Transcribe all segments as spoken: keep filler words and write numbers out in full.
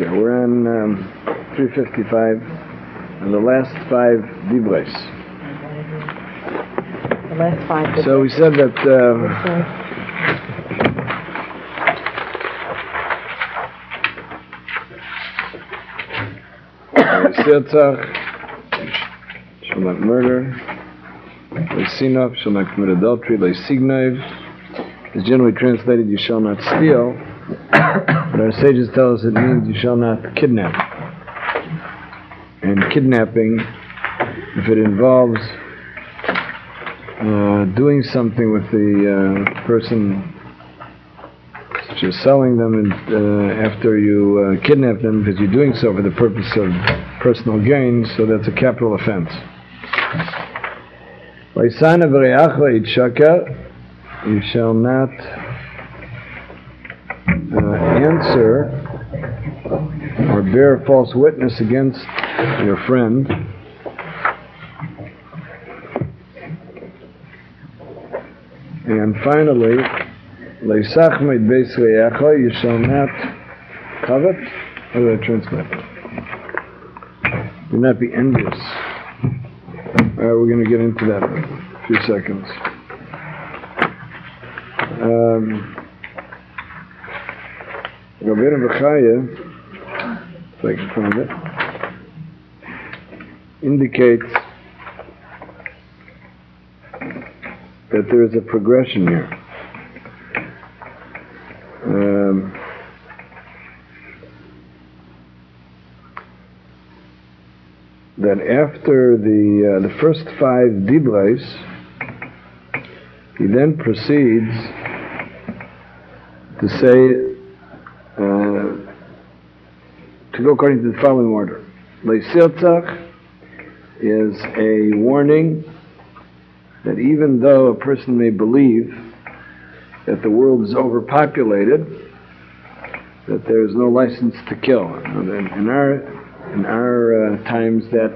Okay, we're on um, three fifty-five, and the last five dibres. The last five dibres. So we said that um, shall not murder, Leisinov shall not commit adultery, Leisignev is generally translated you shall not steal. But our sages tell us it means you shall not kidnap. And kidnapping, if it involves uh, doing something with the uh, person, such as selling them and, uh, after you uh, kidnap them, because you're doing so for the purpose of personal gain, so that's a capital offense. You shall not Uh, answer or bear false witness against your friend, and finally, you shall not covet. How do I translate? Do not be envious. All right, we're going to get into that in a few seconds. Um, Rabbeinu Bechaya, if I can find it, indicates that there is a progression here. Um, that after the uh, the first five dibres, he then proceeds to say. Uh, to go according to the following order. Leisirtzach is a warning that even though a person may believe that the world is overpopulated, that there is no license to kill. In, in our in our uh, times, that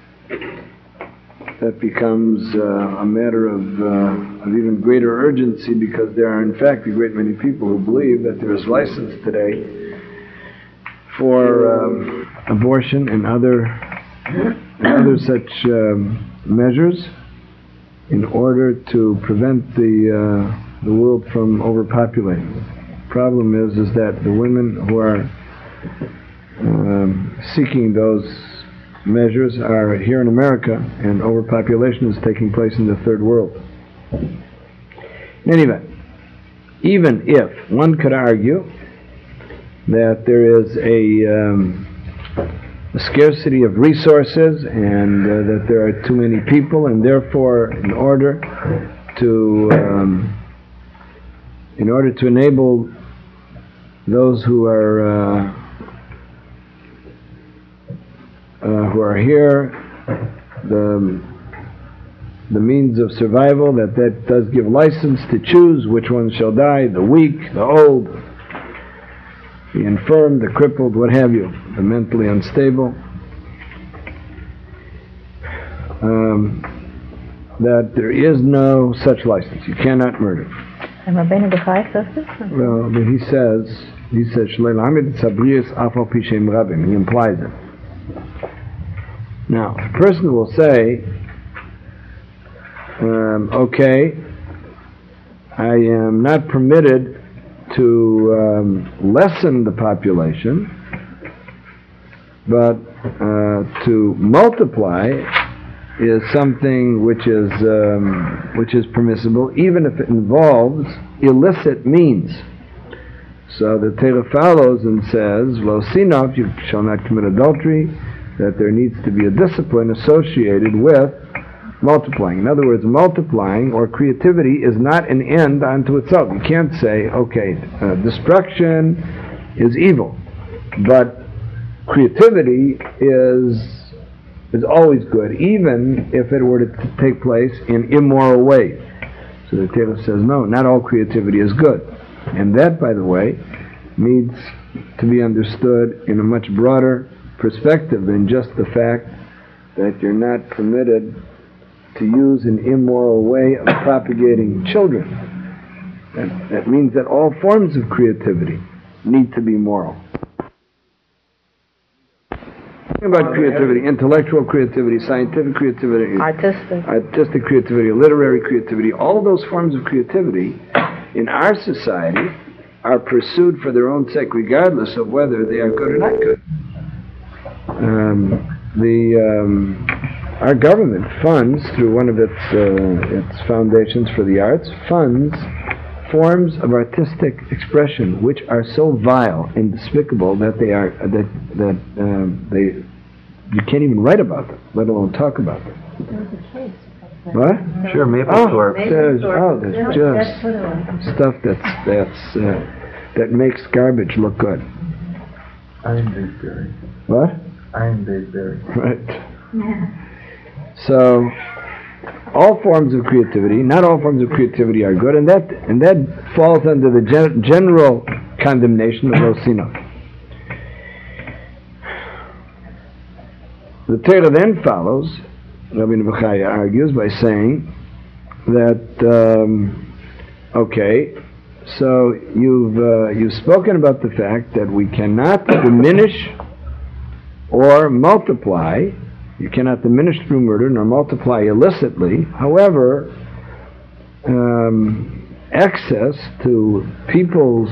that becomes uh, a matter of, uh, of even greater urgency, because there are in fact a great many people who believe that there is license today for um, abortion and other and other such um, measures in order to prevent the uh, the world from overpopulating. The problem is is that the women who are um, seeking those measures are here in America, and overpopulation is taking place in the third world. In any event, even if one could argue that there is a, um, a scarcity of resources and uh, that there are too many people, and therefore, in order to um, in order to enable those who are uh, Uh, who are here, the the means of survival, that that does give license to choose which one shall die, the weak, the old, the infirm, the crippled, what have you, the mentally unstable, um, that there is no such license. You cannot murder. And Rabbeinu Bechaya says this? Well, but he says, he says, he implies it. Now, a person will say, um, okay, I am not permitted to um, lessen the population, but uh, to multiply is something which is um, which is permissible, even if it involves illicit means. So the Torah follows and says, "Lo sinov, you shall not commit adultery," that there needs to be a discipline associated with multiplying. In other words, multiplying or creativity is not an end unto itself. You can't say, okay, uh, destruction is evil, but creativity is is always good, even if it were to take place in immoral ways. So the Torah says, no, not all creativity is good. And that, by the way, needs to be understood in a much broader perspective than just the fact that you're not permitted to use an immoral way of propagating children. That, that means that all forms of creativity need to be moral. about creativity, intellectual creativity, scientific creativity, Artistic. artistic creativity, literary creativity, all of those forms of creativity in our society are pursued for their own sake, regardless of whether they are good or not good. Um, the um, our government funds, through one of its uh, its foundations for the arts, funds forms of artistic expression which are so vile and despicable that they are that that um, they you can't even write about them, let alone talk about them. What? Sure, Oh, Maplethorpe. there's, oh, there's just stuff that's that's uh, that makes garbage look good. Iron Baseberry. What? Iron Baseberry. Right. So, all forms of creativity, not all forms of creativity are good, and that and that falls under the gen- general condemnation of Losino. The Torah then follows, Rabbi Nebuchadnezzar argues, by saying that, um, okay, so you've uh, you've spoken about the fact that we cannot diminish or multiply. You cannot diminish through murder nor multiply illicitly. However, um, access to people's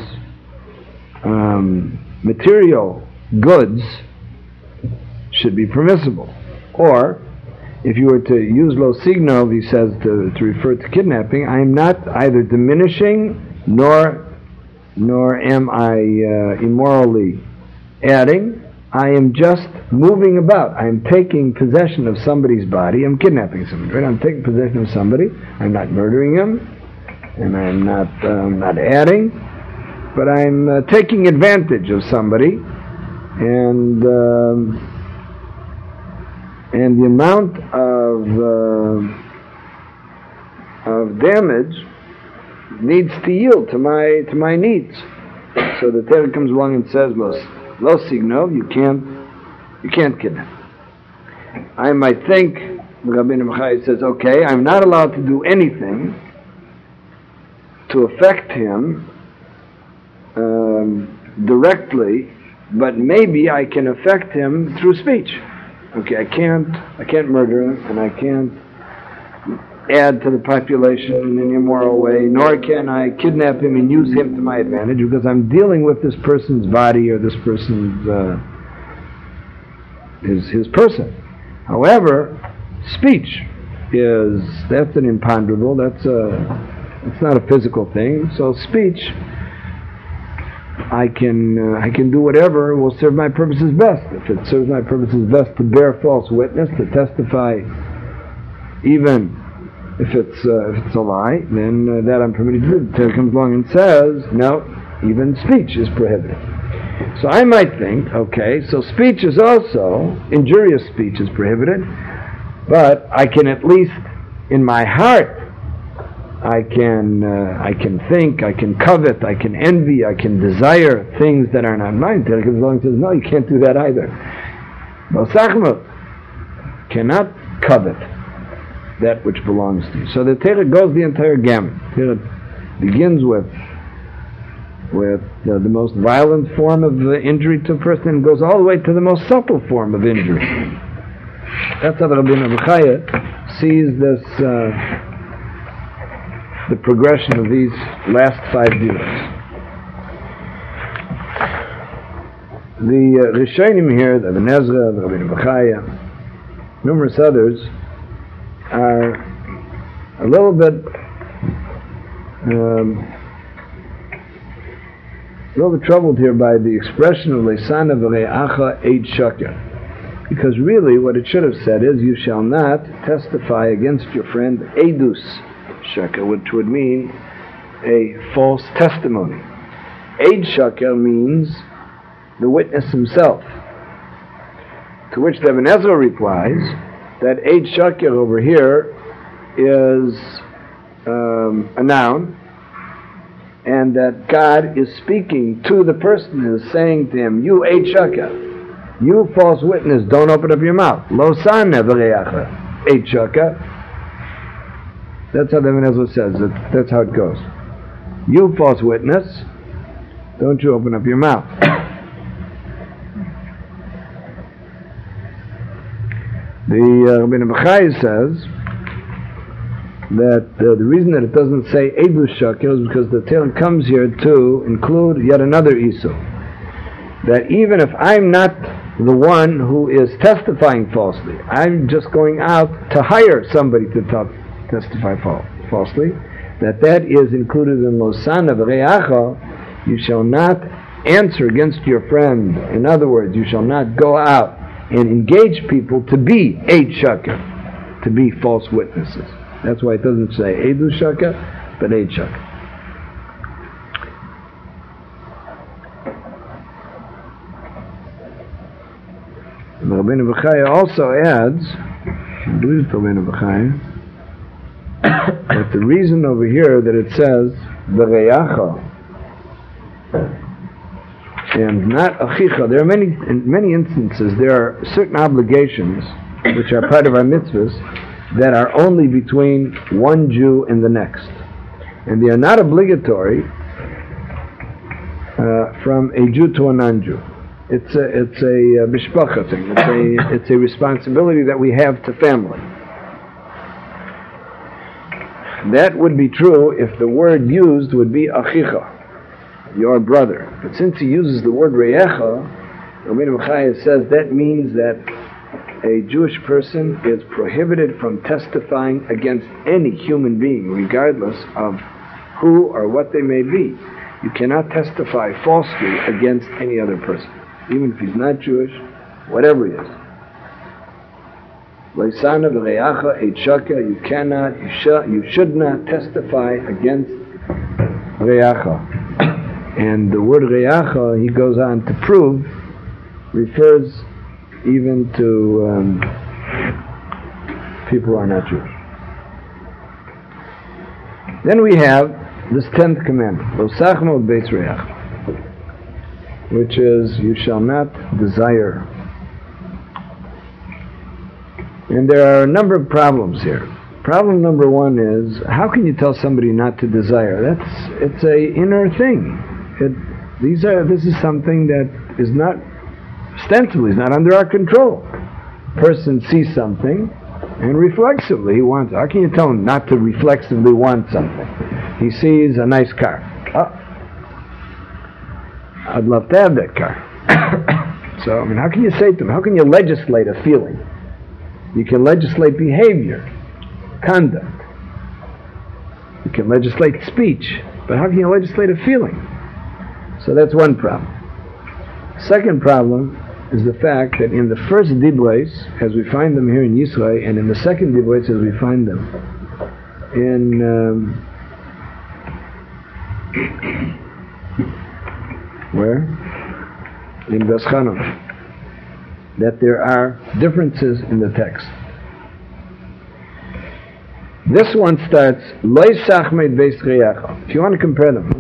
um, material goods should be permissible. Or, if you were to use lo signo, he says, to, to refer to kidnapping, I am not either diminishing nor nor am I uh, immorally adding. I am just moving about. I am taking possession of somebody's body. I'm kidnapping somebody, right? I'm taking possession of somebody. I'm not murdering him, and I'm not um, not adding, but I'm uh, taking advantage of somebody, and um, and the amount of uh, of damage needs to yield to my to my needs. So the Torah comes along and says, "Los lo signo, you can't you can't kidnap." I might think, Rabbi Nebuchadnezzar says, "Okay, I'm not allowed to do anything to affect him um, directly, but maybe I can affect him through speech." Okay, I can't I can't murder him, and I can't add to the population in an immoral way, nor can I kidnap him and use him to my advantage, because I'm dealing with this person's body or this person's uh, his his person. However, speech is that's an imponderable. That's a it's not a physical thing. So speech, I can uh, I can do whatever will serve my purposes best. If it serves my purposes best to bear false witness, to testify, even if it's uh, if it's a lie, then uh, that I'm permitted to do. The Torah comes along and says, no, even speech is prohibited. So I might think, okay, so speech is also, injurious speech is prohibited, but I can at least, in my heart, I can uh, I can think, I can covet, I can envy, I can desire things that are not mine. The Torah comes along and says, no, you can't do that either. Bosachma cannot covet that which belongs to you. So the Torah goes the entire gamut. The Torah begins with with uh, the most violent form of uh, injury to a person, and goes all the way to the most subtle form of injury. That's how Rabbi Nebuchadnezzar sees this, uh, the progression of these last five views. The uh, Rishonim here, the Ibn Ezra, the Rabbi Nebuchadnezzar, numerous others, are a little bit um, a little bit troubled here by the expression of Leisana v're'acha eid shaker, because really what it should have said is, you shall not testify against your friend edus shaker, which would mean a false testimony. Eid shaker means the witness himself, to which the Ibn Ezra replies that Eid Shakir over here is um, a noun, and that God is speaking to the person who is saying to him, you Eid Shakir, you false witness, don't open up your mouth. Lo sana v're'acha Eid Shakir. That's how the Ibn Ezra says it. That's how it goes. You false witness, don't you open up your mouth. The uh, Rabbeinu Bachai says that uh, the reason that it doesn't say Edu Shakel is because the Tehillim comes here to include yet another issue. That even if I'm not the one who is testifying falsely, I'm just going out to hire somebody to t- testify fal- falsely, that that is included in Losana V'Reacha. You shall not answer against your friend. In other words, you shall not go out and engage people to be Eid Shakel, to be false witnesses. That's why it doesn't say Edu Shaka, but Eid Shaka. Rabbeinu Bachai also adds, I believe it's Rabbeinu Bachai, that the reason over here that it says V'Reacha and not Achicha, there are many, in many instances, there are certain obligations which are part of our mitzvahs that are only between one Jew and the next. And they are not obligatory uh, from a Jew to a non-Jew. It's a, it's a uh, mishpacha thing. It's a, it's a responsibility that we have to family. That would be true if the word used would be achicha, your brother. But since he uses the word reyecha, Rabbeinu Bachai says that means that a Jewish person is prohibited from testifying against any human being, regardless of who or what they may be. You cannot testify falsely against any other person, even if he's not Jewish, whatever he is. Leisana v'reacha eid shaka, you cannot, you, sh- you should not testify against reacha. And the word reacha, he goes on to prove, refers even to um, people who are not Jewish. Then we have this tenth commandment, Lo sachmo beis reach, which is, you shall not desire. And there are a number of problems here. Problem number one is, how can you tell somebody not to desire? That's, it's a inner thing. It, these are, this is something that is not ostensibly is not under our control. Person sees something and reflexively he wants it. How can you tell him not to reflexively want something? He sees a nice car. Oh, I'd love to have that car. So, I mean, how can you say to him, how can you legislate a feeling? You can legislate behavior, conduct. You can legislate speech, but how can you legislate a feeling? So that's one problem. Second problem is the fact that in the first dibros, as we find them here in Yisrael, and in the second dibros, as we find them in um, where? In Veschanon, that there are differences in the text. This one starts, Lo sachmed beis reacha. If you want to compare them,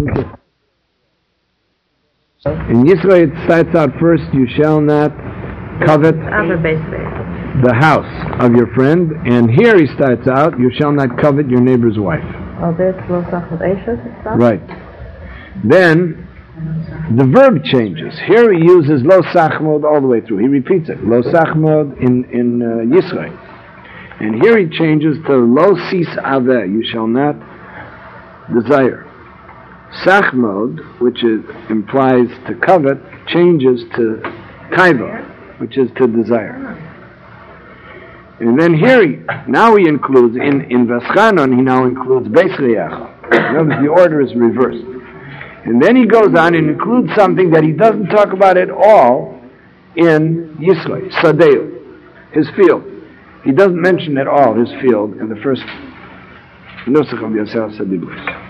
in Yisrael it starts out first, you shall not covet the house of your friend, and here he starts out, you shall not covet your neighbor's wife. Oh, there's Lo sachmed eishes stuff? Right. Then the verb changes. Here he uses Lo sachmod all the way through. He repeats it. Lo sachmod in, in uh, Yisrael. And here he changes to Lo sis aveh, you shall not desire. Sachmod, which is, implies to covet, changes to kaiva, which is to desire. And then here, he, now he includes, in, in Veschanon, he now includes Beis Reach. Notice the order is reversed. And then he goes on and includes something that he doesn't talk about at all in Yisrael, Sadeu, his field. He doesn't mention at all his field in the first Nusach of Yasser Sadibus.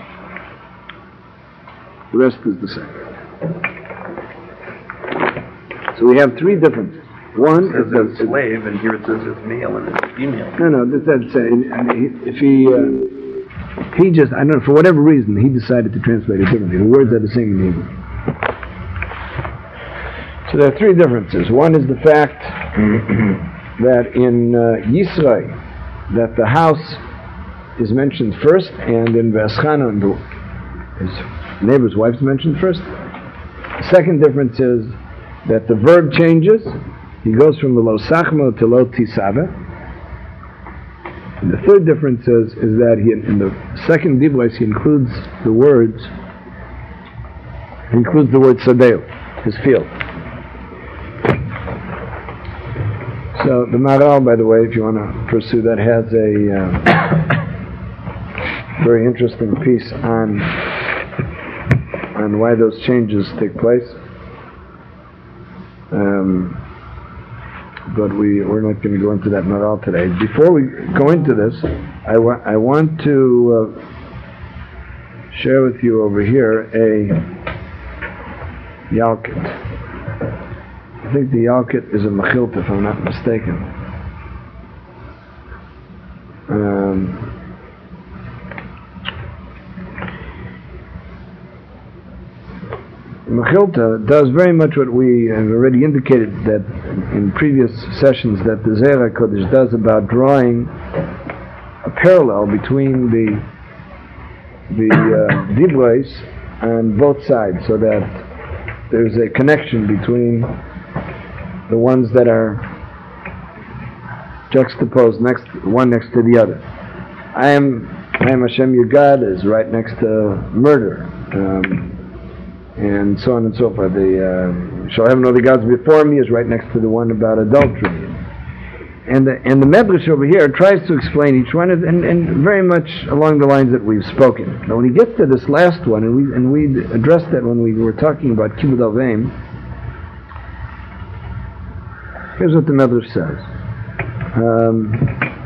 The rest is the same. So we have three differences. One is a slave, and here it says it's male and it's female. No, no, that's, that's uh, if he, uh, he just, I don't know, for whatever reason, he decided to translate it differently. The words are the same in Hebrew. So there are three differences. One is the fact that in uh, Yisrael, that the house is mentioned first, and in Veschanon, his neighbor's wife is mentioned first. The second difference is that the verb changes. He goes from the lo sachmo to lo tisave. And the third difference is, is that he, in the second Dibros, he includes the words, he includes the word Sadeu, his field. So the Maharal, by the way, if you want to pursue that, has a uh, very interesting piece on on why those changes take place. Um, but we, we're not going to go into that Maharal today. Before we go into this, I, wa- I want to uh, share with you over here a Yalkut. I think the Yalkut is a Mechilta, if I'm not mistaken. Um, Mechilta does very much what we have already indicated that in previous sessions that the Zohar HaKodesh does about drawing a parallel between the the uh, Dibros on both sides, so that there's a connection between the ones that are juxtaposed next, one next to the other. I am, I am Hashem your God is right next to murder, um, and so on and so forth. The uh, shall have no other gods before me is right next to the one about adultery. And the, and the Medrash over here tries to explain each one, and, and very much along the lines that we've spoken. Now when he gets to this last one, and we and we addressed that when we were talking about Kibud Avim, here's what the Medrash says. Um,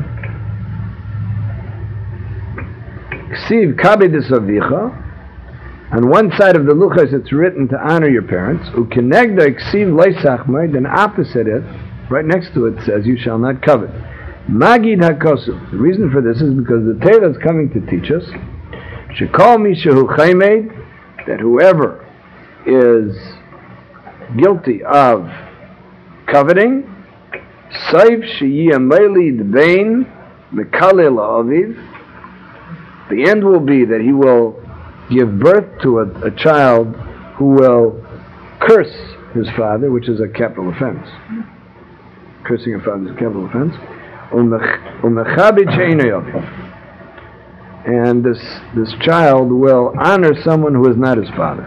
Ksiv kabedis avicha. On one side of the luchas it's written to honor your parents. Ukenegda ksiv leisachmai. Then opposite it, right next to it, says you shall not covet. Magid hakosu. The reason for this is because the Torah is coming to teach us. Shekol mishahu chaymed. That whoever is guilty of coveting, Saif she'yameli d'bein mekaleh la'aviv. The end will be that he will give birth to a, a child who will curse his father, which is a capital offense. Cursing a father is a capital offense. Umechabed she'eino yaviv. And this this child will honor someone who is not his father.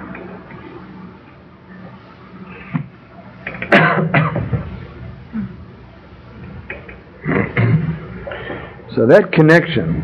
So that connection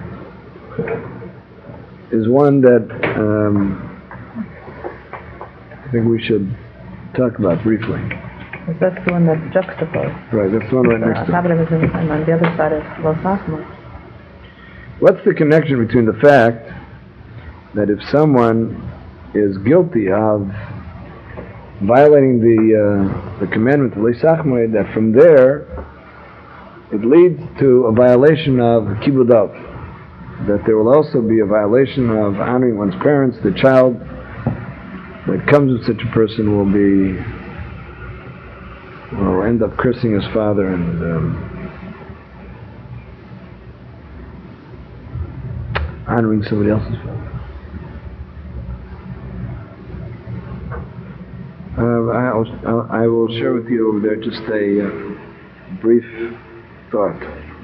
is one that um, I think we should talk about briefly. That's the one that's juxtaposed. Right, that's the one right next to it. And on the other side is Lo Sachmo. What's the connection between the fact that if someone is guilty of violating the uh, the commandment of Lo Sachmo, that from there it leads to a violation of Kibud Av, that there will also be a violation of honoring one's parents. The child that comes with such a person will be, will end up cursing his father and um, honoring somebody else's father. Uh, I'll, I'll, I will share with you over there just a uh, brief thought.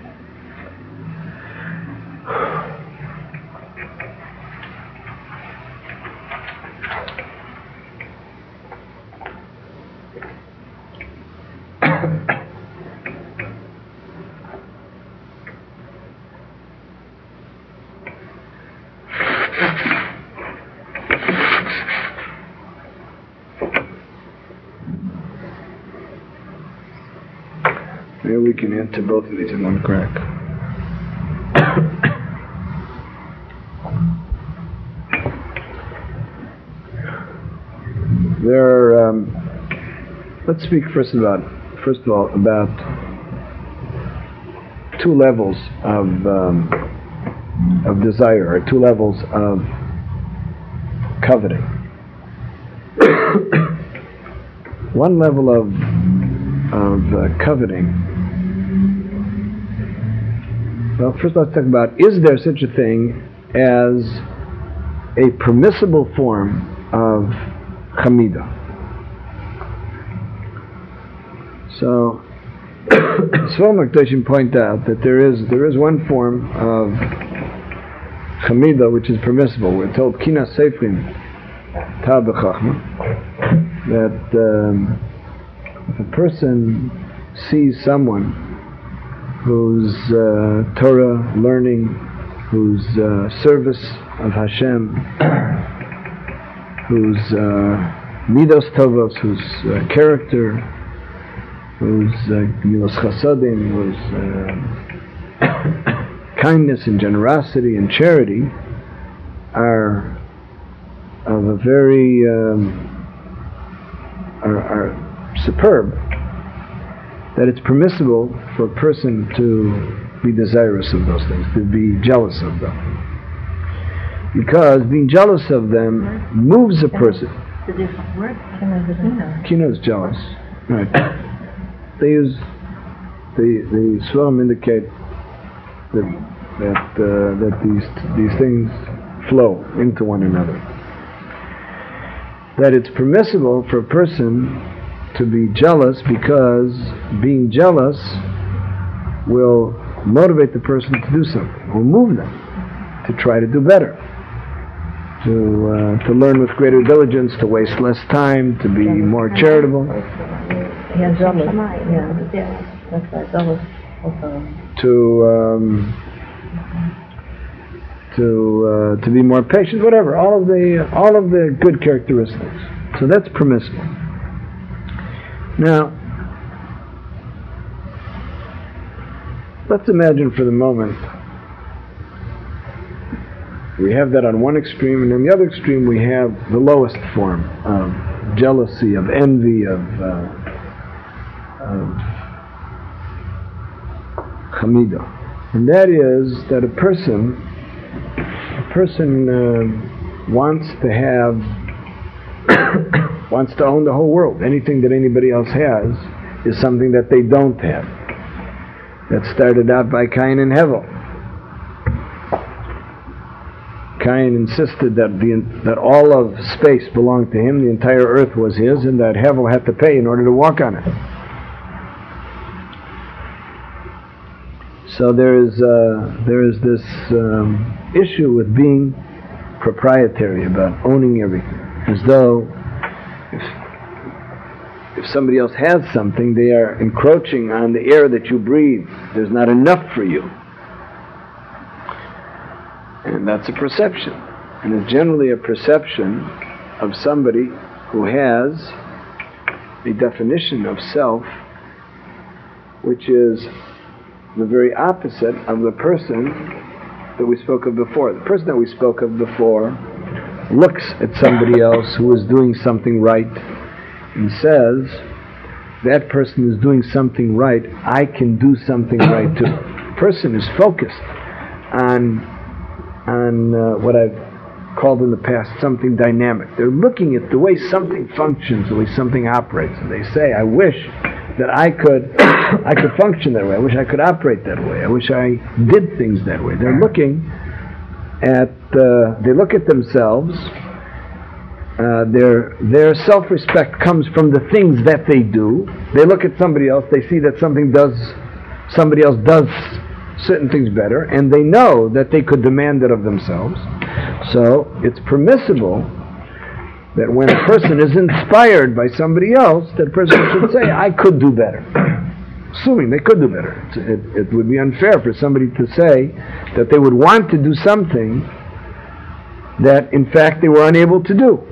Maybe we can enter both of these in one crack. There are, um, let's speak first about, first of all, about two levels of um, of desire, or two levels of coveting. One level of of uh, coveting. Well, first let's talk about, is there such a thing as a permissible form of Chamidah? So, Sforim HaKadoshim point out that there is there is one form of Chamida which is permissible. We're told Kina Seifrim Ta B'Chachma that um, if a person sees someone whose uh, Torah learning, whose uh, service of Hashem, whose uh, midos tovos, whose uh, character, whose gemilas chasadim, whose uh, kindness and generosity and charity are of a very um, are, are superb, that it's permissible for a person to be desirous of those things, to be jealous of them. Because being jealous of them moves a person. The different word. Kina. Kina is jealous. Right. They use, the the Sforim indicate that that uh, that these these things flow into one another. That it's permissible for a person to be jealous because being jealous will motivate the person to do something, will move them to try to do better, to uh, to learn with greater diligence, to waste less time, to be more charitable. Yeah, jealous. Yeah, that's right. Jealous also. To um, to uh, to be more patient, whatever. All of the all of the good characteristics. So that's permissible. Now, let's imagine for the moment we have that on one extreme, and on the other extreme we have the lowest form of jealousy, of envy, of, uh, of chamidah. And that is that a person, a person uh, wants to have, wants to own the whole world. Anything that anybody else has is something that they don't have. That started out by Cain and Hevel. Cain insisted that the that all of space belonged to him, the entire earth was his, and that Hevel had to pay in order to walk on it. So there is uh, there is this um, issue with being proprietary, about owning everything, as though if if somebody else has something, they are encroaching on the air that you breathe. There's not enough for you. And that's a perception. And it's generally a perception of somebody who has a definition of self which is the very opposite of the person that we spoke of before. The person that we spoke of before looks at somebody else who is doing something right and says, that person is doing something right, I can do something right too. The person is focused on on uh, what I've called in the past something dynamic. They're looking at the way something functions, the way something operates, and they say, I wish that I could I could function that way. I wish I could operate that way. I wish I did things that way. They're looking at uh, they look at themselves. Uh, their their self-respect comes from the things that they do. They look at somebody else, they see that something does somebody else does certain things better, and they know that they could demand it of themselves. So it's permissible that when a person is inspired by somebody else, that person should say, I could do better. Assuming they could do better. It, it would be unfair for somebody to say that they would want to do something that in fact they were unable to do.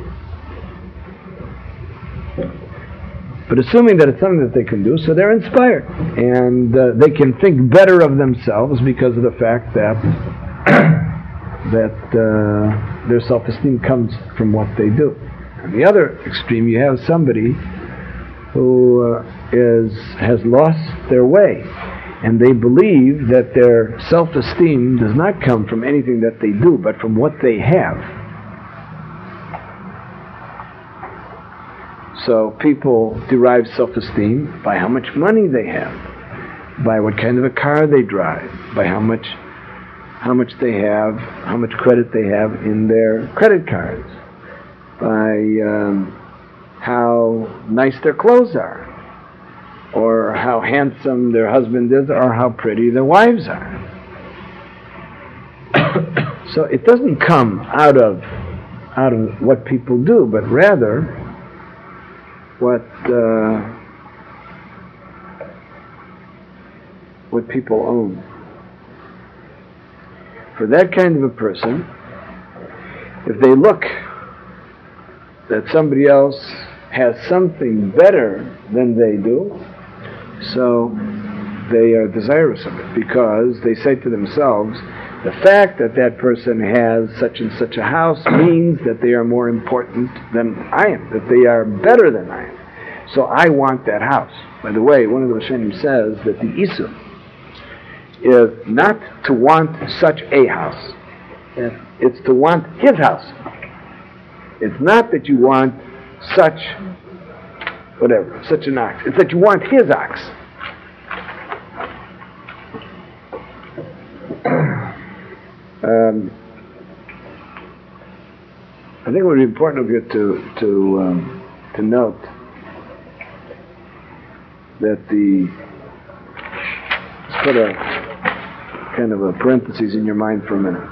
But assuming that it's something that they can do, so they're inspired. And uh, they can think better of themselves because of the fact that that uh, their self-esteem comes from what they do. On the other extreme, you have somebody who uh, is has lost their way, and they believe that their self-esteem does not come from anything that they do, but from what they have. So people derive self-esteem by how much money they have, by what kind of a car they drive, by how much how much they have, how much credit they have in their credit cards, by um, how nice their clothes are, or how how handsome their husband is or how pretty their wives are. So it doesn't come out of out of what people do, but rather what uh, what people own. For that kind of a person, if they look that somebody else has something better than they do, so they are desirous of it, because they say to themselves, the fact that that person has such and such a house means that they are more important than I am, that they are better than I am. So I want that house. By the way, one of the Rishonim says that the Isur is not to want such a house. It's to want his house. It's not that you want such, whatever, such an ox. It's that you want his ox. Um, I think it would be important of you to to um, to note that the, let's put a kind of a parenthesis in your mind for a minute.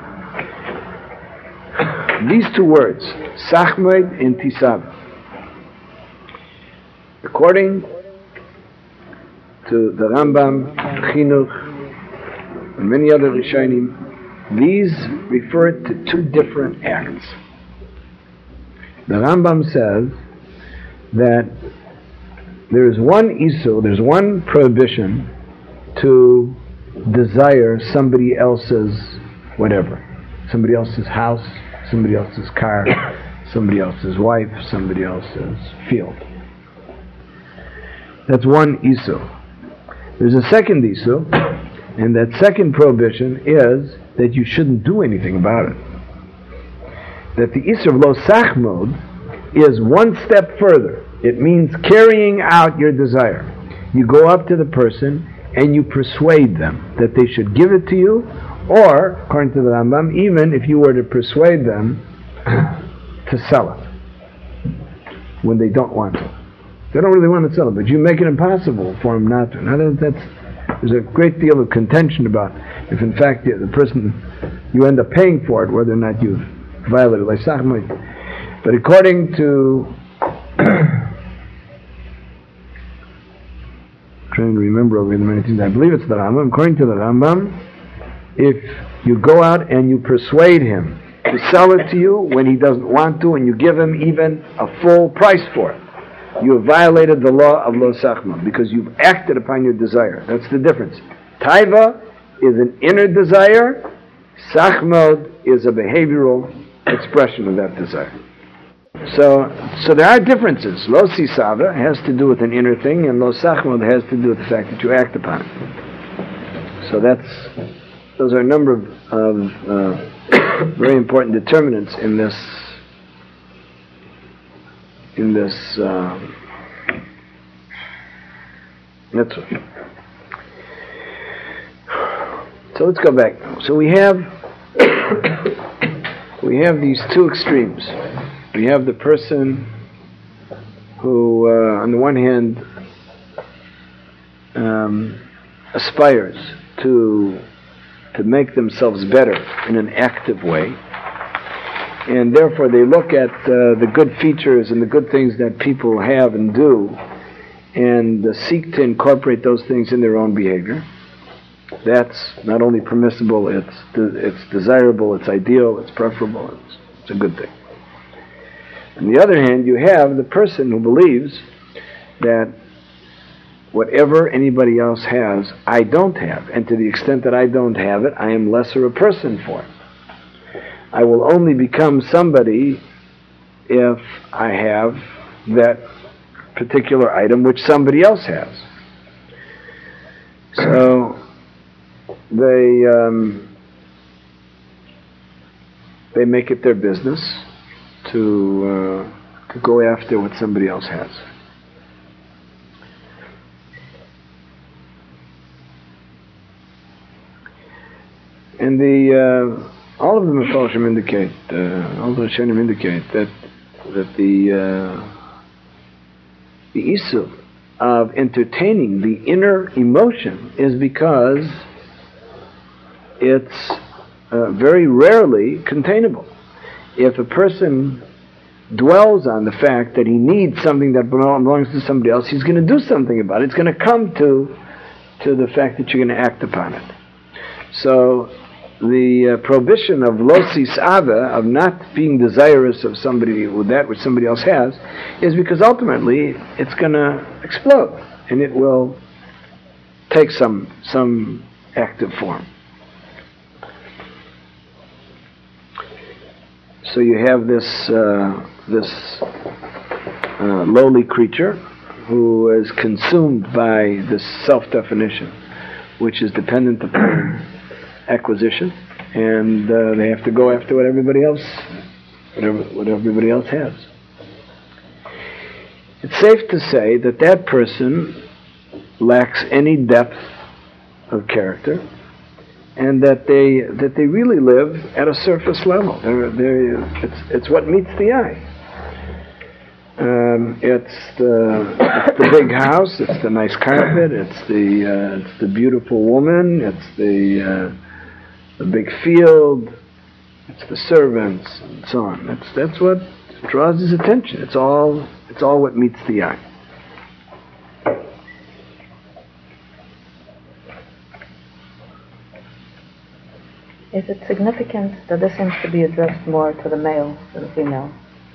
These two words, Sachmoid and Tisav, according to the Rambam, Chinuch, and many other Rishonim, these refer to two different acts. The Rambam says that there is one Isur, there's one prohibition to desire somebody else's whatever, somebody else's house, somebody else's car, somebody else's wife, somebody else's field. That's one Isur. There's a second Isur, and that second prohibition is that you shouldn't do anything about it. That the Isur of Lo Sachmod is one step further. It means carrying out your desire. You go up to the person and you persuade them that they should give it to you, or, according to the Rambam, even if you were to persuade them to sell it when they don't want it. They don't really want to sell it, but you make it impossible for them not to. Now that's, there's a great deal of contention about if in fact the, the person, you end up paying for it, whether or not you've violated like Sachmoid. But according to trying to remember over the many things, I believe it's the Rambam, according to the Rambam, if you go out and you persuade him to sell it to you when he doesn't want to, and you give him even a full price for it, you have violated the law of Lo Sachma, because you've acted upon your desire. That's the difference. Taiva is an inner desire. Sachmod is a behavioral expression of that desire. So, so there are differences. Lo Sisava has to do with an inner thing, and Lo Sachmod has to do with the fact that you act upon it. So that's, those are a number of, of uh, very important determinants in this in this uh, mitzvah. So let's go back now. So we have we have these two extremes. We have the person who, uh, on the one hand, um, aspires to to make themselves better in an active way, and therefore they look at uh, the good features and the good things that people have and do, and uh, seek to incorporate those things in their own behavior. That's not only permissible, it's de- it's desirable, it's ideal, it's preferable, it's, it's a good thing. On the other hand, you have the person who believes that whatever anybody else has, I don't have, and to the extent that I don't have it, I am lesser a person for it. I will only become somebody if I have that particular item which somebody else has. So they um, they make it their business to uh, to go after what somebody else has. And the uh, all of the Mefarshim indicate, uh, all the Rishonim indicate that that the uh, the Isur of entertaining the inner emotion is because it's uh, very rarely containable. If a person dwells on the fact that he needs something that belongs to somebody else, he's going to do something about it. It's going to come to to the fact that you're going to act upon it. So the uh, prohibition of losis ava, of not being desirous of somebody with that which somebody else has, is because ultimately it's going to explode and it will take some some active form. So you have this uh, this uh, lowly creature who is consumed by this self-definition, which is dependent upon acquisition, and uh, they have to go after what everybody else, whatever what everybody else has. It's safe to say that that person lacks any depth of character, and that they that they really live at a surface level. They're, they're, it's it's what meets the eye. Um, it's the it's the big house. It's the nice carpet. It's the uh, it's the beautiful woman. It's the uh, the big field. It's the servants and so on. That's that's what draws his attention. It's all it's all what meets the eye. Is it significant that this seems to be addressed more to the male than the female?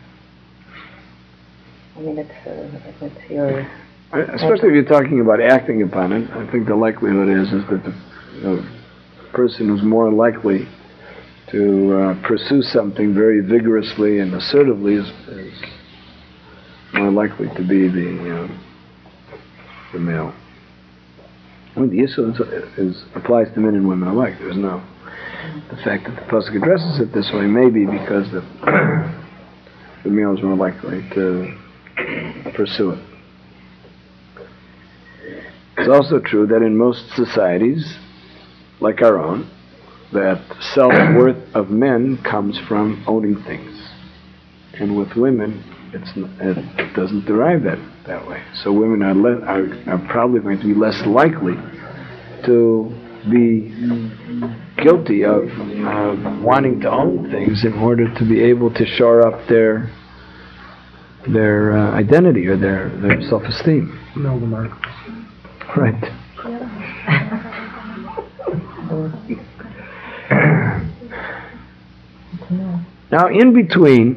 I mean, it's, uh, it's your... Especially if you're talking about acting upon it, I think the likelihood is, is that the you know, person who's more likely to uh, pursue something very vigorously and assertively is, is more likely to be the, uh, the male. I mean, the issue is, is, applies to men and women alike. There's no... The fact that the pasuk addresses it this way may be because the, the male is more likely to pursue it. It's also true that in most societies, like our own, that self-worth of men comes from owning things. And with women, it's, it doesn't derive that, that way. So women are, le- are, are probably going to be less likely to be guilty of uh, wanting to own things in order to be able to shore up their their uh, identity or their, their self-esteem. No, the mark. Right. Now, in between,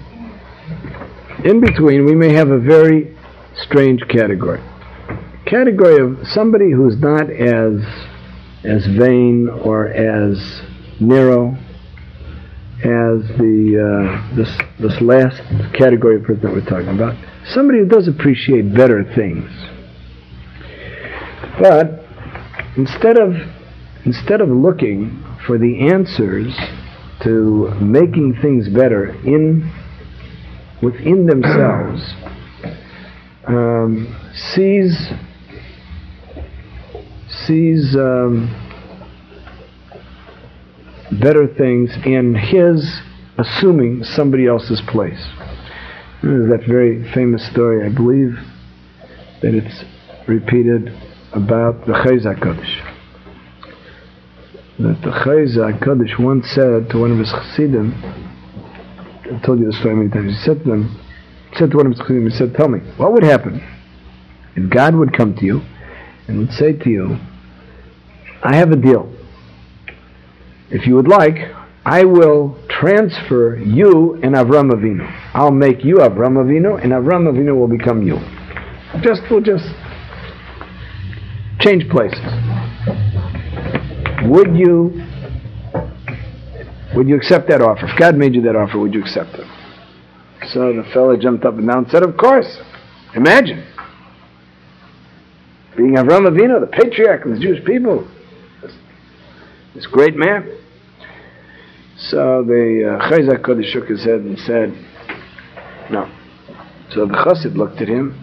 in between, we may have a very strange category. Category of somebody who's not as as vain or as narrow as the uh, this this last category of person that we're talking about. Somebody who does appreciate better things, but instead of instead of looking for the answers to making things better in within themselves, um, sees. sees um, better things in his assuming somebody else's place. There's that very famous story, I believe, that it's repeated about the Chayz HaKadosh. That the Chayz HaKadosh once said to one of his Chassidim, I've told you the story many times, he said to them, he said to one of his Chassidim, he said, tell me, what would happen if God would come to you and would say to you, I have a deal. If you would like, I will transfer you and Avram Avinu. I'll make you Avram Avinu, and Avram Avinu will become you. Just, we'll just change places. Would you, would you accept that offer? If God made you that offer, would you accept it? So the fellow jumped up and down and said, of course. Imagine being Avram Avinu, the patriarch of the Jewish people, this, this great man. So the uh, Chayz HaKadosh shook his head and said, no. So the Chassid looked at him.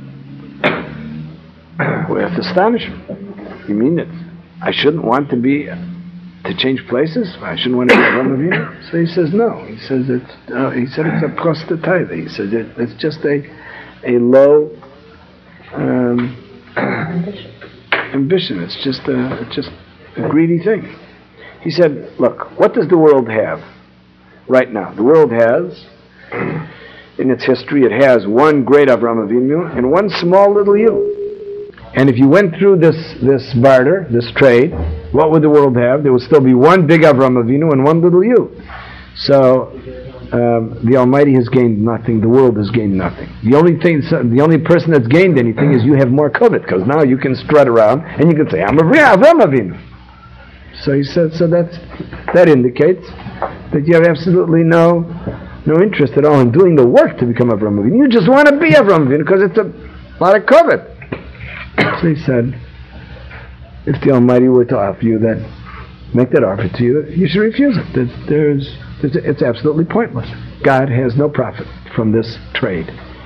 We have to astonish him. You mean it? I shouldn't want to be, to change places? I shouldn't want to be Avram Avinu? So he says, no. He says, it's, uh, he said it's a prostataiva. He says, it, it's just a, a low, um, Ambition. Ambition. It's just a, it's just a greedy thing. He said, look, what does the world have right now? The world has, in its history, it has one great Avraham Avinu and one small little you. And if you went through this, this barter, this trade, what would the world have? There would still be one big Avraham Avinu and one little you. So, um, the Almighty has gained nothing. The world has gained nothing. The only thing, the only person that's gained anything is you have more covet, because now you can strut around and you can say, I'm Avraham Avinu. So he said, so that's, that indicates that you have absolutely no, no interest at all in doing the work to become Avraham Avinu. You just want to be Avraham Avinu because it's a lot of covet. So he said, if the Almighty were to offer you that, make that offer to you, you should refuse it. That there's, there's, it's absolutely pointless. God has no profit from this trade.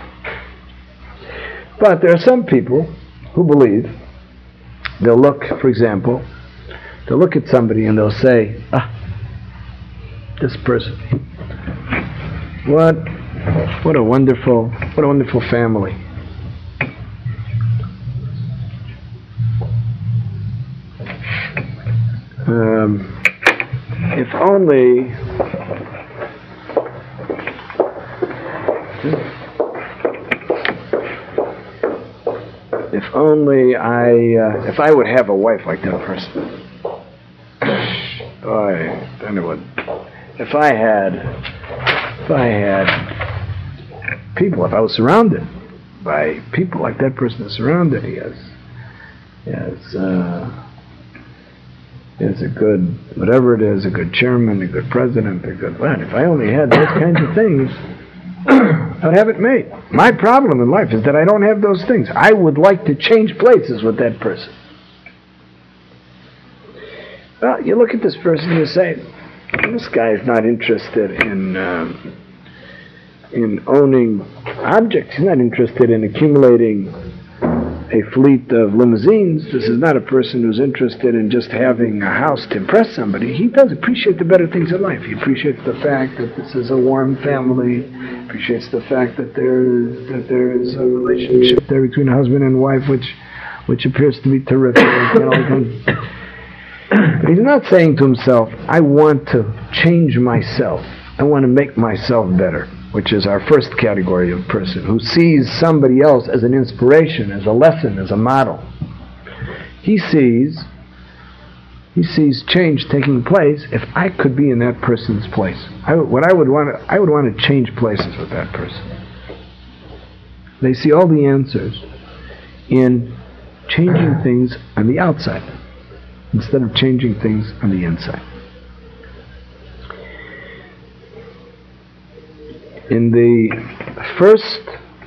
But there are some people who believe, they'll look, for example, they'll look at somebody and they'll say, ah, this person, what, what a wonderful, what a wonderful family. Um, if only if only I uh, if I would have a wife like that person. I don't know what. If I had, if I had people, if I was surrounded by people like that person is surrounded, he has, he has. Uh, is a good, whatever it is, a good chairman, a good president, a good, well, if I only had those kinds of things, I would have it made. My problem in life is that I don't have those things. I would like to change places with that person. Well, you look at this person and you say, this guy is not interested in um, in owning objects. He's not interested in accumulating a fleet of limousines. This is not a person who's interested in just having a house to impress somebody. He does appreciate the better things in life. He appreciates the fact that this is a warm family, appreciates the fact that there is, that there is a relationship there between husband and wife which which appears to be terrific. And all kinds. But he's not saying to himself, I want to change myself. I want to make myself better, which is our first category of person, who sees somebody else as an inspiration, as a lesson, as a model. He sees, he sees change taking place. If I could be in that person's place, I, what I would want, to, I would want to change places with that person. They see all the answers in changing things on the outside instead of changing things on the inside. In the first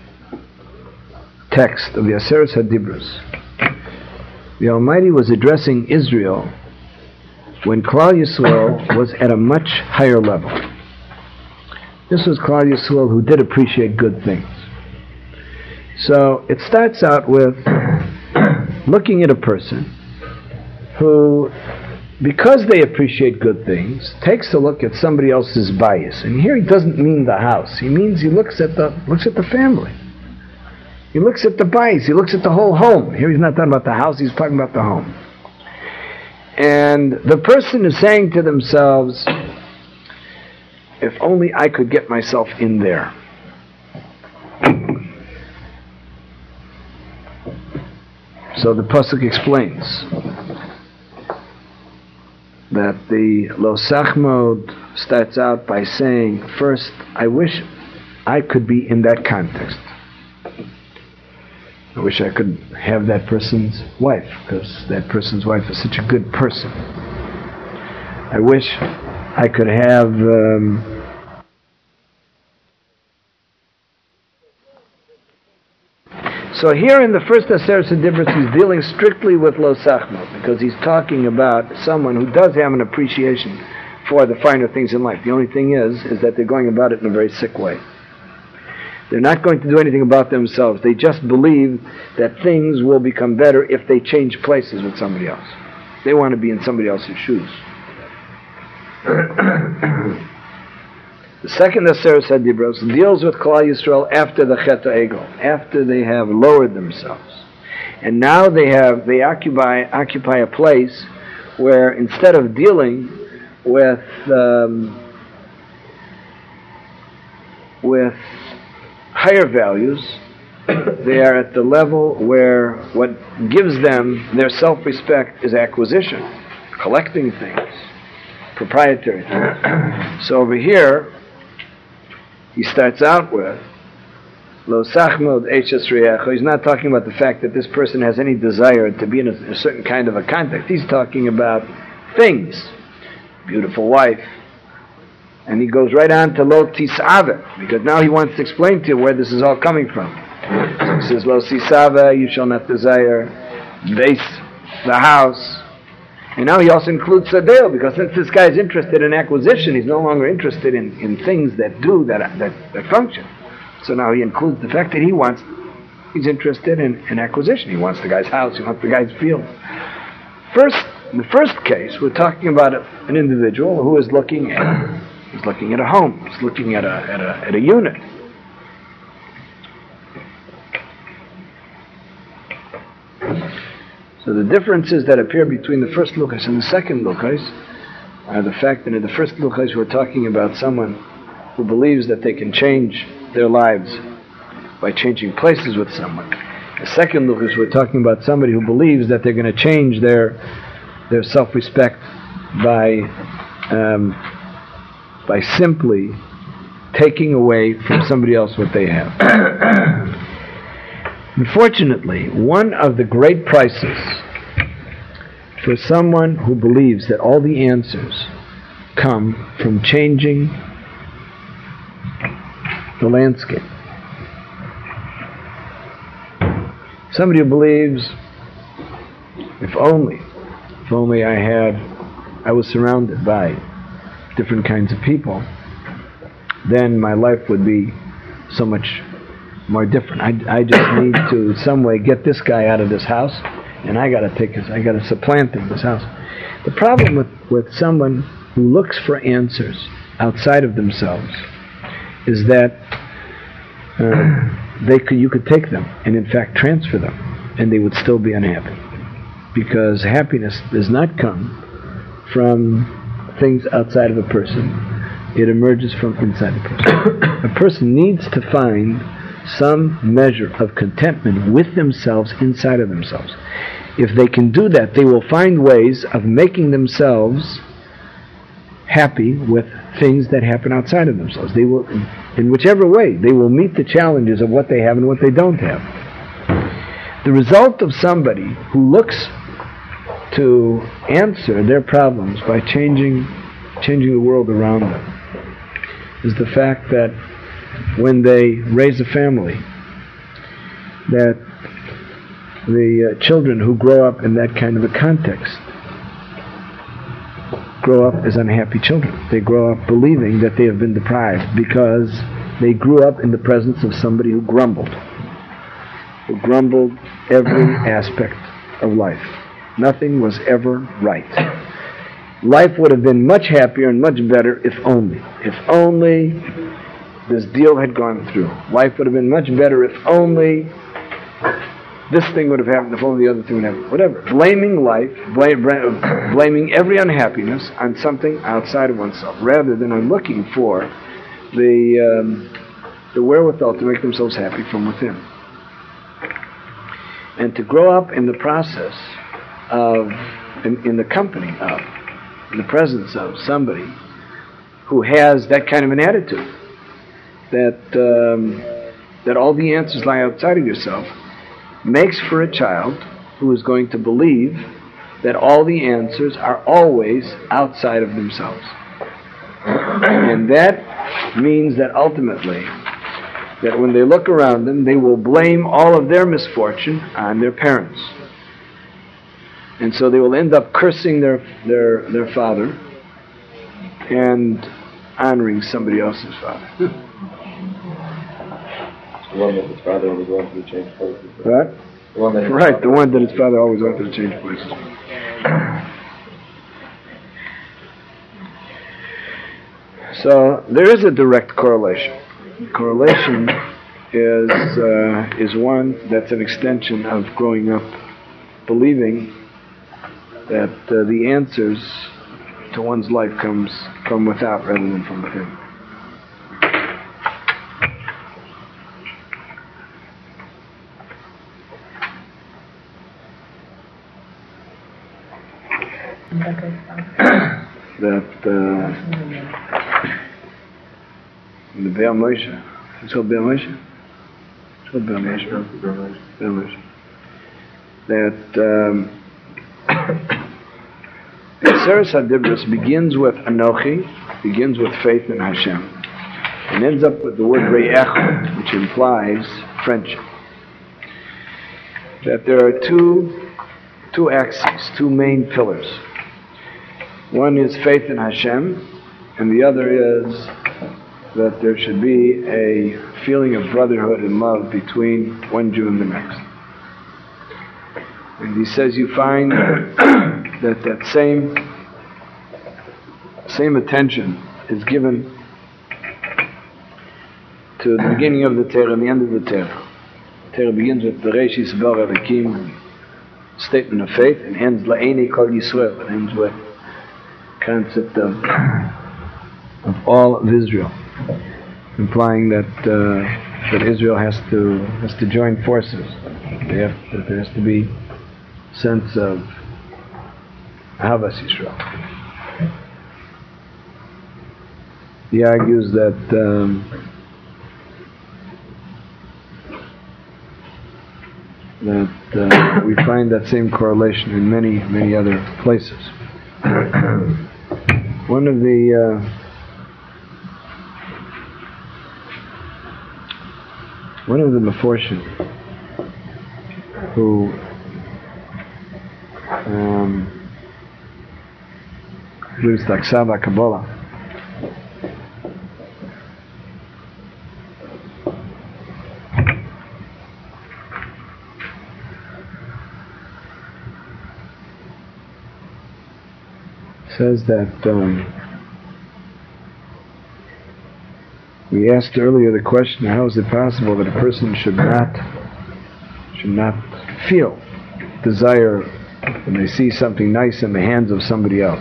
text of the Aseret HaDibros, the Almighty was addressing Israel when Klal Yisrael was at a much higher level. This was Klal Yisrael who did appreciate good things. So it starts out with looking at a person who, because they appreciate good things, takes a look at somebody else's bias. And here he doesn't mean the house. He means he looks at the looks at the family. He looks at the bias. He looks at the whole home. Here he's not talking about the house, he's talking about the home. And the person is saying to themselves, if only I could get myself in there. So the pasuk explains that the Lo Sachmod starts out by saying, first, I wish I could be in that context. I wish I could have that person's wife, because that person's wife is such a good person. I wish I could have um, So here in the first Aseret HaDibros, he's dealing strictly with Lo Sachmod, because he's talking about someone who does have an appreciation for the finer things in life. The only thing is, is that they're going about it in a very sick way. They're not going to do anything about themselves. They just believe that things will become better if they change places with somebody else. They want to be in somebody else's shoes. The second Aseret HaDibros deals with Klal Yisrael after the Chet HaEgel, after they have lowered themselves. And now they have they occupy occupy a place where instead of dealing with um, with higher values, they are at the level where what gives them their self-respect is acquisition, collecting things, proprietary things. So over here, he starts out with Lo sachmod eches reacho. He's not talking about the fact that this person has any desire to be in a, a certain kind of a context. He's talking about things. Beautiful wife. And he goes right on to Lo tisave, because now he wants to explain to you where this is all coming from. So he says, Lo tisave, you shall not desire base, the house. And now he also includes sadeo, because since this guy is interested in acquisition, he's no longer interested in, in things that do, that, that, that function. So now he includes the fact that he wants, he's interested in, in acquisition. He wants the guy's house, he wants the guy's field. First, in the first case, we're talking about a, an individual who is looking at, he's looking at a home, he's looking at a, at a, at a unit. So the differences that appear between the first luchos and the second luchos are the fact that in the first luchos we're talking about someone who believes that they can change their lives by changing places with someone. The second luchos we're talking about somebody who believes that they're going to change their their self-respect by um, by simply taking away from somebody else what they have. Unfortunately, one of the great prices for someone who believes that all the answers come from changing the landscape. Somebody who believes, if only, if only I had, I was surrounded by different kinds of people, then my life would be so much more different. I, I just need to, in some way, get this guy out of this house, and I got to take his, I got to supplant him in this house. The problem with, with someone who looks for answers outside of themselves is that uh, they could, you could take them and in fact transfer them, and they would still be unhappy, because happiness does not come from things outside of a person. It emerges from inside a person. A person needs to find some measure of contentment with themselves inside of themselves. If they can do that, they will find ways of making themselves happy with things that happen outside of themselves. They will, in whichever way, they will meet the challenges of what they have and what they don't have. The result of somebody who looks to answer their problems by changing changing the world around them is the fact that when they raise a family, that the uh, children who grow up in that kind of a context grow up as unhappy children. They grow up believing that they have been deprived because they grew up in the presence of somebody who grumbled, who grumbled every aspect of life. Nothing was ever right. Life would have been much happier and much better if only, if only this deal had gone through. Life would have been much better if only this thing would have happened, if only the other thing would happen. Whatever. Blaming life, blame, blaming every unhappiness on something outside of oneself, rather than on looking for the um, the wherewithal to make themselves happy from within. And to grow up in the process of, in, in the company of, in the presence of somebody who has that kind of an attitude, that um, that all the answers lie outside of yourself, makes for a child who is going to believe that all the answers are always outside of themselves. And that means that ultimately, that when they look around them, they will blame all of their misfortune on their parents. And so they will end up cursing their their, their father and honoring somebody else's father. The one that his father always wanted to change places. What? The one that right, the one that his father always wanted to change places. So there is a direct correlation. Correlation is uh, is one that's an extension of growing up believing that uh, the answers to one's life comes from without rather than from within. That uh, the Be'er Moshe, it's called Be'er Moshe? It's called Be'er Moshe. Be'er Moshe. That um, the Seres HaDibros begins with Anochi, begins with faith in Hashem, and ends up with the word Re'echot, which implies friendship. That there are two, two axes, two main pillars. One is faith in Hashem, and the other is that there should be a feeling of brotherhood and love between one Jew and the next. And he says you find that that same same attention is given to the beginning of the Torah and the end of the Torah. The Torah begins with the Bereshis Bara Elokim, statement of faith, and ends La'enei Kol Yisrael. It ends with concept of of all of Israel, implying that uh, that Israel has to has to join forces. They have that there has to be sense of Ahavas Yisrael. He argues that um, that uh, we find that same correlation in many many other places. One of the uh, one of the Meforshim who um, lives Taksava Kabbalah says that um, we asked earlier the question, how is it possible that a person should not should not feel desire when they see something nice in the hands of somebody else?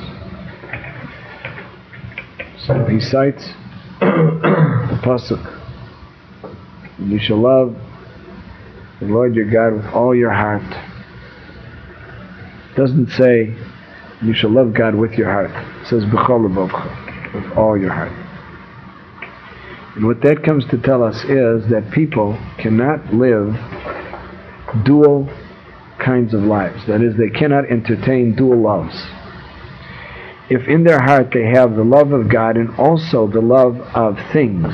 So he cites the pasuk, you shall love the Lord your God with all your heart. It doesn't say you shall love God with your heart. It says b'chol levavcha, with all your heart. And what that comes to tell us is that people cannot live dual kinds of lives. That is, they cannot entertain dual loves. If in their heart they have the love of God and also the love of things,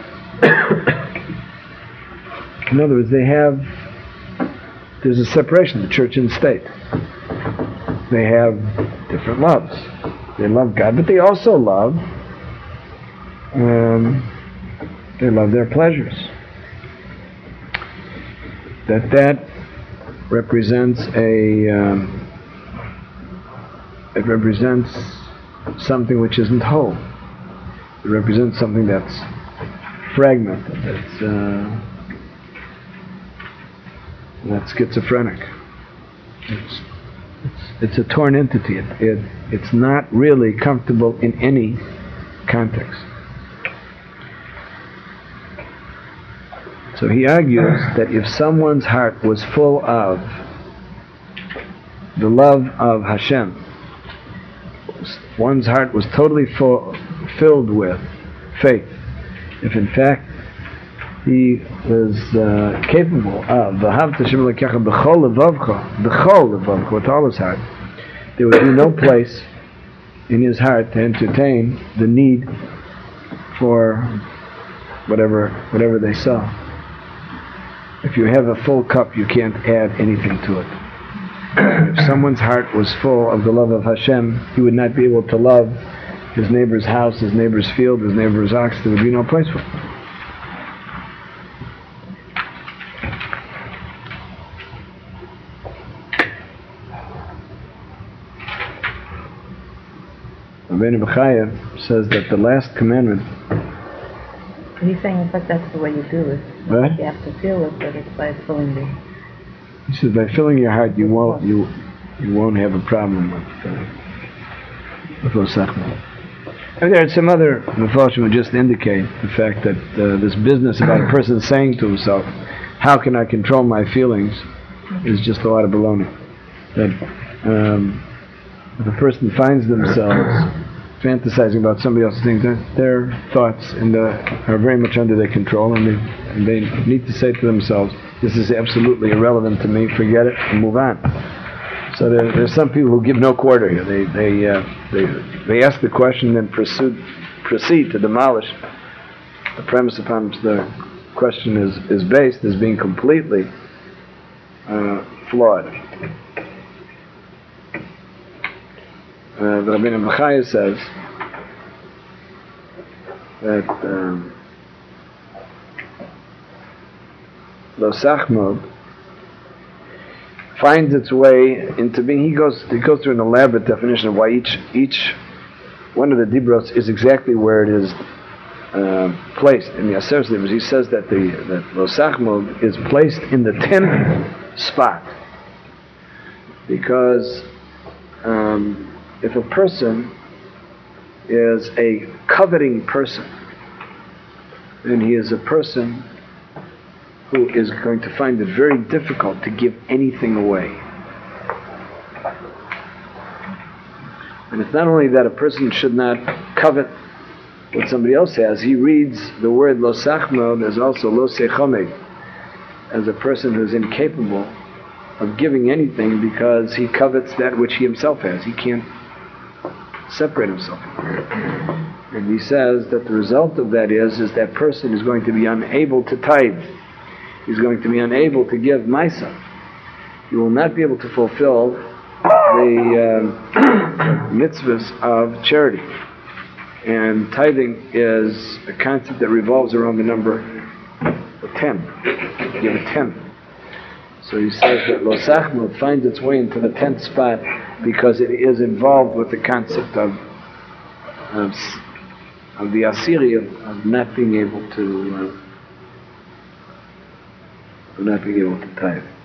in other words, they have, there's a separation, the church and state. They have different loves. They love God, but they also love um, they love their pleasures. That that represents a um, it represents something which isn't whole. It represents something that's fragmented, that's uh, that's schizophrenic. It's It's, it's a torn entity. It, it, it's not really comfortable in any context. So he argues that if someone's heart was full of the love of Hashem, one's heart was totally full, filled with faith, if in fact he was uh, capable of v'ahavta Hashem Elokecha b'chol levavcha, b'chol levavcha, with all his heart, there would be no place in his heart to entertain the need for whatever whatever they saw. If you have a full cup, you can't add anything to it. If someone's heart was full of the love of Hashem, he would not be able to love his neighbor's house, his neighbor's field, his neighbor's ox. There would be no place for him. Rabbeinu B'chaya says that the last commandment He's saying, in fact, that's the way you do it. What? You have to feel it, but it's by filling the... He says by filling your heart, you won't you you won't have a problem with uh, with Lo Sachmo. And there are some other Mephoshim who just indicate the fact that uh, this business about a person saying to himself, "How can I control my feelings?" is just a lot of baloney. That um, if a person finds themselves fantasizing about somebody else's things, their thoughts and uh, are very much under their control, and they, and they need to say to themselves, "This is absolutely irrelevant to me. Forget it and move on." So there, there's some people who give no quarter here. They they uh, they they ask the question and pursue, proceed to demolish the premise upon which the question is, is based as being completely uh, flawed. Uh, the Rabbeinu Bechaya says that um, Lo Sachmo finds its way into being. He goes he goes through an elaborate definition of why each each one of the dibros is exactly where it is uh, placed in the Aseret Dibros. He says that the that Lo Sachmo is placed in the tenth spot because um, if a person is a coveting person, then he is a person who is going to find it very difficult to give anything away. And it's not only that a person should not covet what somebody else has. He reads the word Lo Sachmo, there's also Lo Sechomed, as a person who's incapable of giving anything because he covets that which he himself has. He can't separate himself from it. And he says that the result of that is, is that person is going to be unable to tithe. He's going to be unable to give Maisa. He will not be able to fulfill the uh, mitzvahs of charity. And tithing is a concept that revolves around the number ten. You have a tenth. So he says that Lo Sachmo finds its way into the tenth spot because it is involved with the concept of of, of the Asiri, of, of not being able to uh, of not being able to tithe.